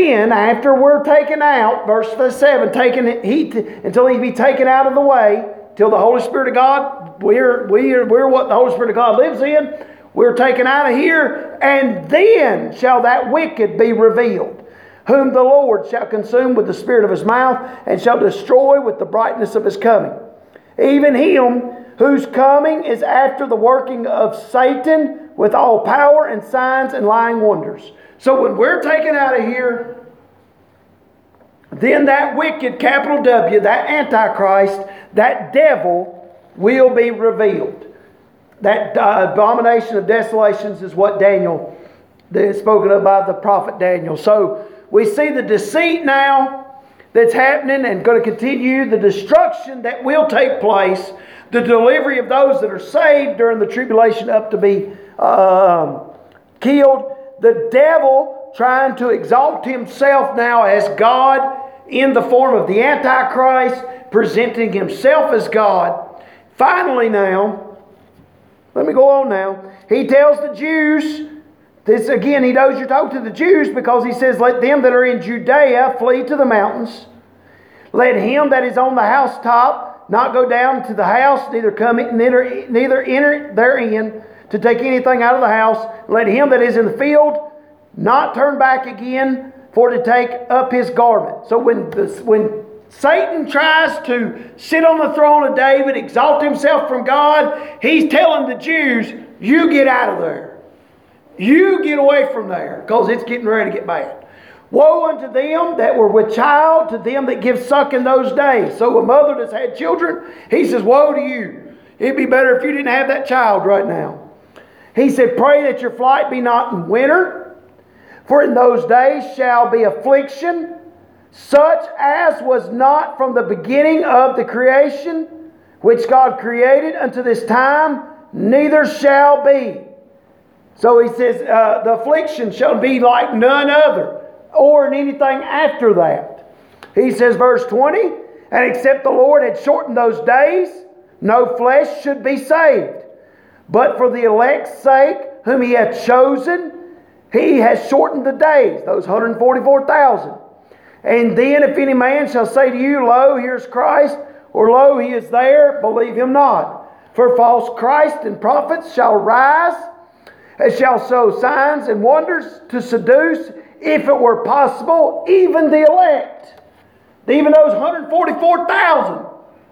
after we're taken out, verse 7, until he be taken out of the way, till the Holy Spirit of God, we're what the Holy Spirit of God lives in. We're taken out of here, and then shall that wicked be revealed, whom the Lord shall consume with the spirit of his mouth, and shall destroy with the brightness of his coming. Even him whose coming is after the working of Satan with all power and signs and lying wonders. So when we're taken out of here, then that wicked, capital W, that Antichrist, that devil will be revealed. That abomination of desolations is what Daniel is spoken of by the prophet Daniel. So we see the deceit now that's happening and going to continue, the destruction that will take place, the delivery of those that are saved during the tribulation up to be killed. The devil trying to exalt himself now as God in the form of the Antichrist, presenting himself as God. Finally now, let me go on now. He tells the Jews, this again, he knows you're talking to the Jews because he says, let them that are in Judea flee to the mountains. Let him that is on the housetop not go down to the house, neither enter therein to take anything out of the house. Let him that is in the field not turn back again for to take up his garment. So when Satan tries to sit on the throne of David, exalt himself from God, he's telling the Jews, you get out of there. You get away from there, because it's getting ready to get bad. Woe unto them that were with child, to them that give suck in those days. So a mother that's had children, he says, woe to you. It'd be better if you didn't have that child right now. He said, pray that your flight be not in winter, for in those days shall be affliction, such as was not from the beginning of the creation, which God created unto this time, neither shall be. So he says, the affliction shall be like none other, or in anything after that. He says, verse 20, and except the Lord had shortened those days, no flesh should be saved. But for the elect's sake, whom he hath chosen, he has shortened the days, those 144,000. And then if any man shall say to you, lo, here's Christ, or lo, he is there, believe him not. For false Christ and prophets shall rise, and shall show signs and wonders to seduce, if it were possible, even the elect. Even those 144,000.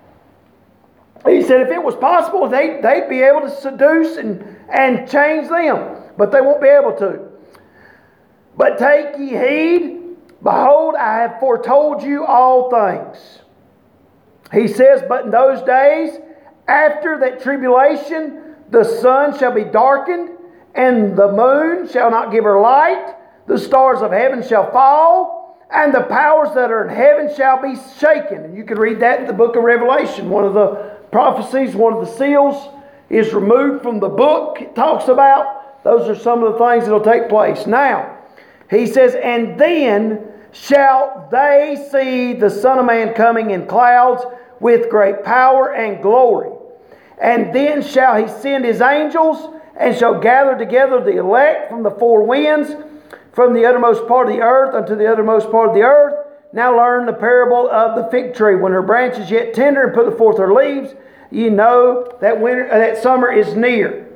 He said if it was possible, they'd be able to seduce and change them. But they won't be able to. But take ye heed, behold, I have foretold you all things. He says, but in those days, after that tribulation, the sun shall be darkened, and the moon shall not give her light, the stars of heaven shall fall, and the powers that are in heaven shall be shaken. And you can read that in the book of Revelation. One of the prophecies, one of the seals is removed from the book it talks about. Those are some of the things that will take place. Now, he says, and then shall they see the Son of Man coming in clouds with great power and glory. And then shall he send his angels, and shall gather together the elect from the four winds, from the uttermost part of the earth unto the uttermost part of the earth. Now learn the parable of the fig tree. When her branch is yet tender and putteth forth her leaves, ye know that summer is near.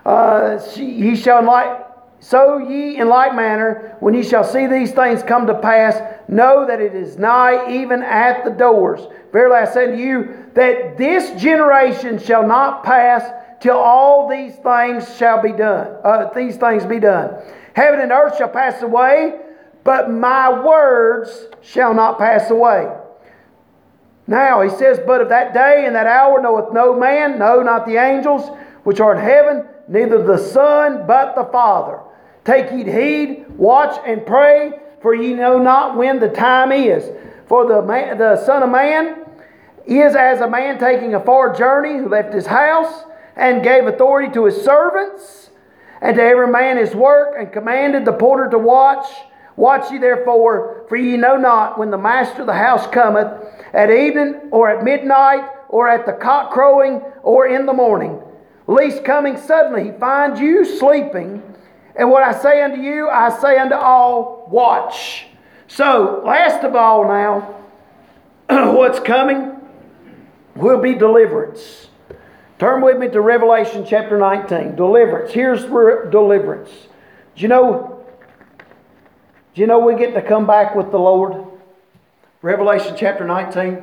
So ye in like manner, when ye shall see these things come to pass, know that it is nigh, even at the doors. Verily I say to you, that this generation shall not pass till all these things shall be done. These things be done. Heaven and earth shall pass away, but my words shall not pass away. Now he says, but of that day and that hour knoweth no man, no, not the angels which are in heaven, neither the Son, but the Father. Take ye heed, watch and pray, for ye know not when the time is. For the Son of Man is as a man taking a far journey, who left his house, and gave authority to his servants, and to every man his work, and commanded the porter to watch. Watch ye therefore, for ye know not when the master of the house cometh, at evening, or at midnight, or at the cock crowing, or in the morning, lest coming suddenly he find you sleeping. And what I say unto you, I say unto all, watch. So, last of all now, what's coming? will be deliverance. Turn with me to Revelation chapter 19. Deliverance. Here's deliverance. Do you know we get to come back with the Lord? Revelation chapter 19.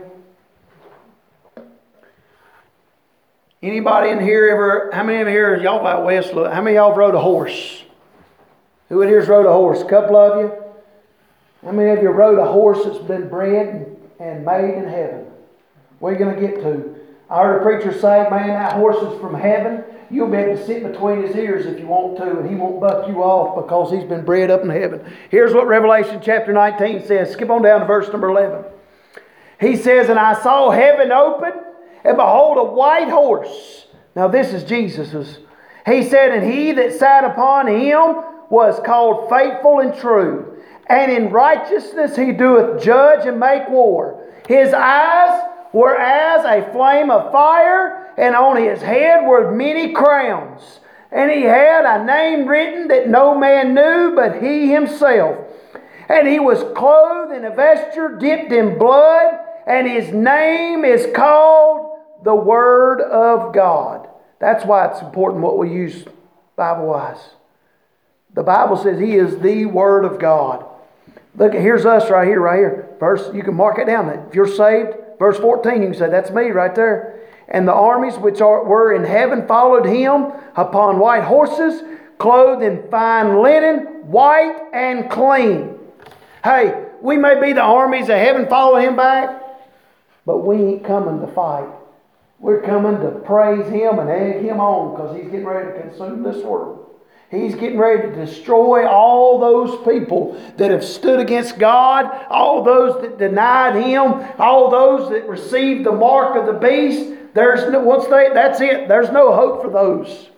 Anybody in here ever, how many of you here, y'all out west, look, how many of y'all rode a horse? Who in here's rode a horse? A couple of you? How many of you rode a horse that's been bred and made in heaven? Where are you going to get to? I heard a preacher say, man, that horse is from heaven. You'll be able to sit between his ears if you want to, and he won't buck you off because he's been bred up in heaven. Here's what Revelation chapter 19 says. Skip on down to verse number 11. He says, and I saw heaven open, and behold, a white horse. Now this is Jesus's. He said, and he that sat upon him was called Faithful and True. And in righteousness he doeth judge and make war. His eyes were as a flame of fire, and on his head were many crowns. And he had a name written that no man knew but he himself. And he was clothed in a vesture dipped in blood, and his name is called the Word of God. That's why it's important what we use Bible-wise. The Bible says he is the Word of God. Look, here's us right here. Verse, you can mark it down. If you're saved, verse 14, you can say, that's me right there. And the armies which were in heaven followed him upon white horses, clothed in fine linen, white and clean. Hey, we may be the armies of heaven following him back, but we ain't coming to fight. We're coming to praise him and egg him on because he's getting ready to consume this world. He's getting ready to destroy all those people that have stood against God, all those that denied him, all those that received the mark of the beast. That's it. There's no hope for those.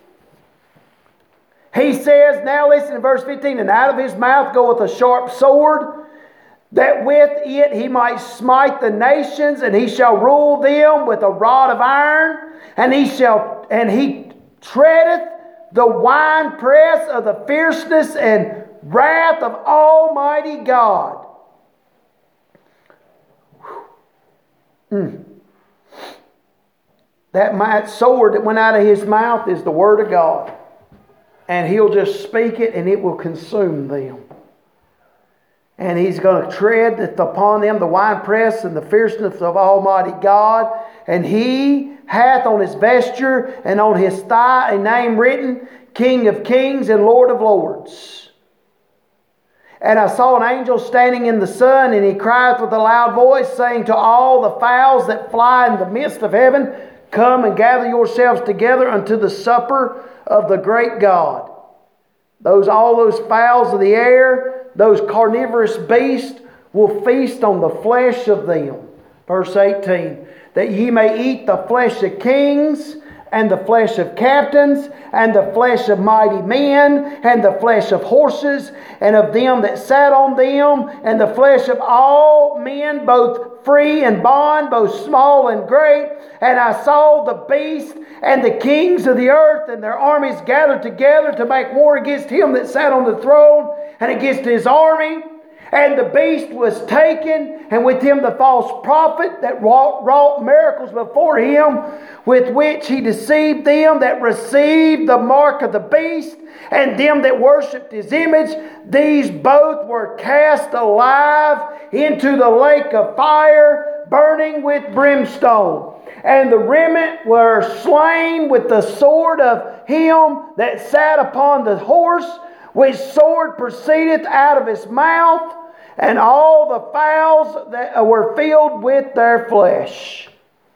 He says, now listen to verse 15, and out of his mouth goeth a sharp sword, that with it he might smite the nations, and he shall rule them with a rod of iron, and he treadeth the winepress of the fierceness and wrath of Almighty God. That sword that went out of his mouth is the Word of God. And he'll just speak it and it will consume them. And he's going to tread upon them the winepress and the fierceness of Almighty God. And he hath on his vesture and on his thigh a name written, King of Kings and Lord of Lords. And I saw an angel standing in the sun, and he crieth with a loud voice, saying to all the fowls that fly in the midst of heaven, come and gather yourselves together unto the supper of the great God. All those fowls of the air, those carnivorous beasts, will feast on the flesh of them. Verse 18, that ye may eat the flesh of kings, and the flesh of captains, and the flesh of mighty men, and the flesh of horses, and of them that sat on them, and the flesh of all men, both free and bond, both small and great. And I saw the beast and the kings of the earth and their armies gathered together to make war against him that sat on the throne and against his army. And the beast was taken, and with him the false prophet that wrought miracles before him, with which he deceived them that received the mark of the beast, and them that worshipped his image. These both were cast alive into the lake of fire, burning with brimstone. And the remnant were slain with the sword of him that sat upon the horse, which sword proceedeth out of his mouth, and all the fowls that were filled with their flesh.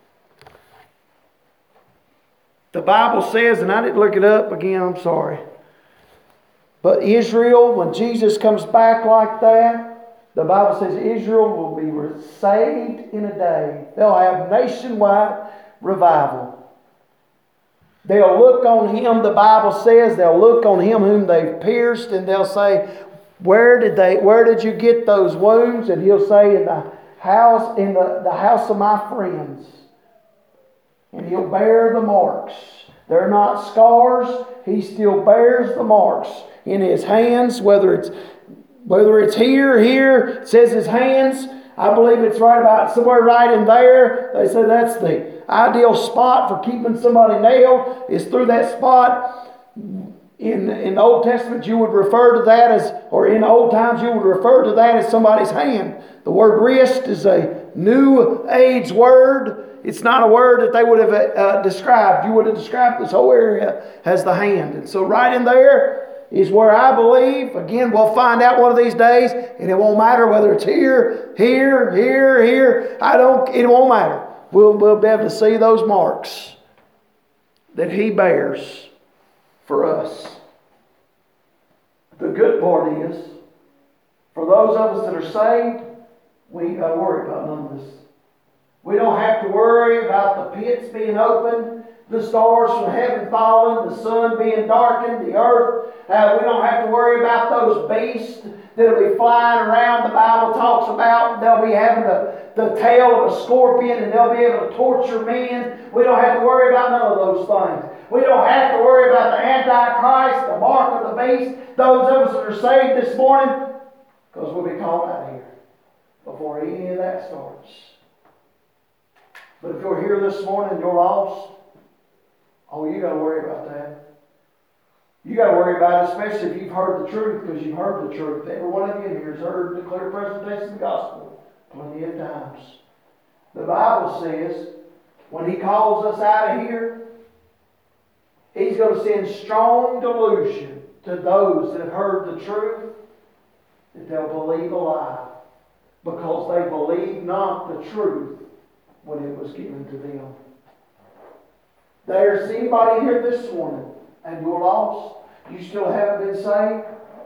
The Bible says, and I didn't look it up again, I'm sorry. But Israel, when Jesus comes back like that, the Bible says Israel will be saved in a day. They'll have nationwide revival. They'll look on him, the Bible says, they'll look on him whom they've pierced, and they'll say, where did you get those wounds? And he'll say, in the house of my friends. And he'll bear the marks. They're not scars. He still bears the marks in his hands, whether it's here, it says his hands, I believe it's right about somewhere right in there. They say that's the ideal spot for keeping somebody nailed, is through that spot. In the Old Testament, you would refer to that as, or in old times, you would refer to that as somebody's hand. The word wrist is a New Age word. It's not a word that they would have described. You would have described this whole area as the hand. And so right in there is where I believe, again, we'll find out one of these days, and it won't matter whether it's here, here, here, here. It won't matter. We'll be able to see those marks that He bears for us. The good part is, for those of us that are saved, we ain't got to worry about none of this. We don't have to worry about the pits being opened, the stars from heaven falling, the sun being darkened, the earth. We don't have to worry about those beasts that'll be flying around. The Bible talks about they'll be having the tail of a scorpion and they'll be able to torture men. We don't have to worry about none of those things. We don't have to worry about the Antichrist, the mark of the beast. Those of us that are saved this morning, because we'll be called out of here before any of that starts. But if you're here this morning and you're lost, you got to worry about that. You got to worry about it, especially if you've heard the truth, because you've heard the truth. Every one of you in here has heard the clear presentation of the gospel plenty of times. The Bible says, when He calls us out of here, He's going to send strong delusion to those that have heard the truth, that they'll believe a lie, because they believed not the truth when it was given to them. There's anybody here this morning and you're lost, you still haven't been saved.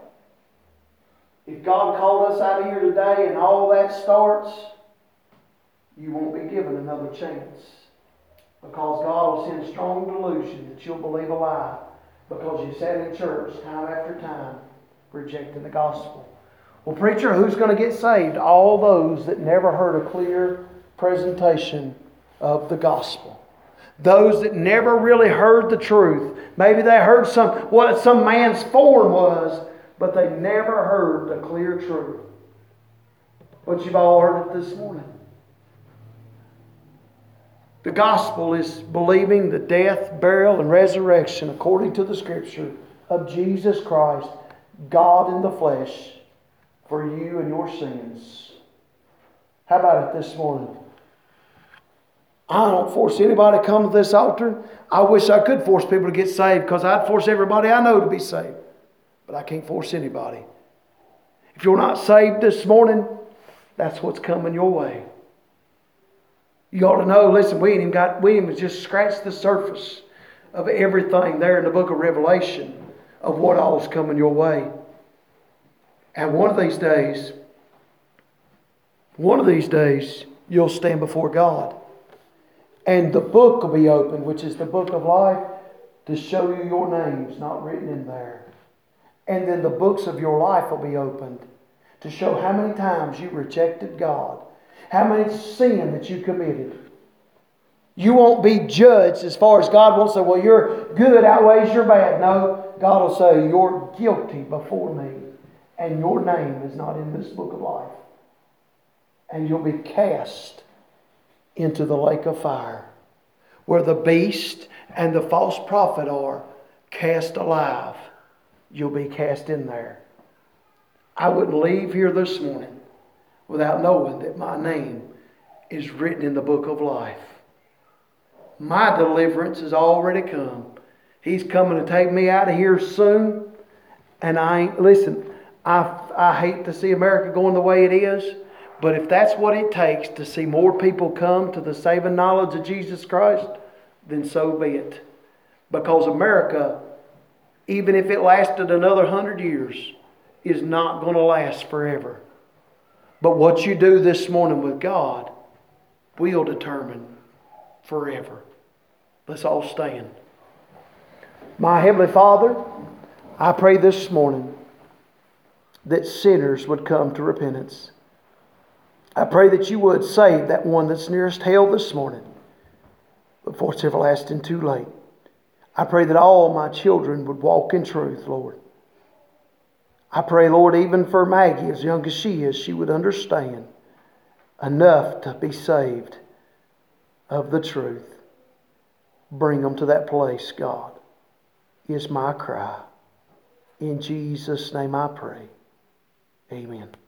If God called us out of here today and all that starts, you won't be given another chance. Because God will send strong delusion that you'll believe a lie, because you sat in church time after time rejecting the gospel. Well, preacher, who's going to get saved? All those that never heard a clear presentation of the gospel. Those that never really heard the truth. Maybe they heard what some man's form was, but they never heard the clear truth. But you've all heard it this morning. The gospel is believing the death, burial, and resurrection according to the Scripture of Jesus Christ, God in the flesh, for you and your sins. How about it this morning? I don't force anybody to come to this altar. I wish I could force people to get saved, because I'd force everybody I know to be saved. But I can't force anybody. If you're not saved this morning, that's what's coming your way. You ought to know, listen, we ain't even just scratched the surface of everything there in the book of Revelation of what all is coming your way. And one of these days, you'll stand before God. And the book will be opened, which is the book of life, to show you your names not written in there. And then the books of your life will be opened to show how many times you rejected God. How many sin that you committed. You won't be judged as far as God won't say, well, your good outweighs your bad. No, God will say, you're guilty before me, and your name is not in this book of life. And you'll be cast into the lake of fire, where the beast and the false prophet are cast alive. You'll be cast in there. I wouldn't leave here this morning without knowing that my name is written in the book of life. My deliverance has already come. He's coming to take me out of here soon. And I hate to see America going the way it is. But if that's what it takes to see more people come to the saving knowledge of Jesus Christ, then so be it. Because America, even if it lasted another 100 years, is not going to last forever. But what you do this morning with God will determine forever. Let's all stand. My Heavenly Father, I pray this morning that sinners would come to repentance. I pray that you would save that one that's nearest hell this morning before it's everlasting too late. I pray that all my children would walk in truth, Lord. I pray, Lord, even for Maggie, as young as she is, she would understand enough to be saved of the truth. Bring them to that place, God, is my cry. In Jesus' name I pray. Amen.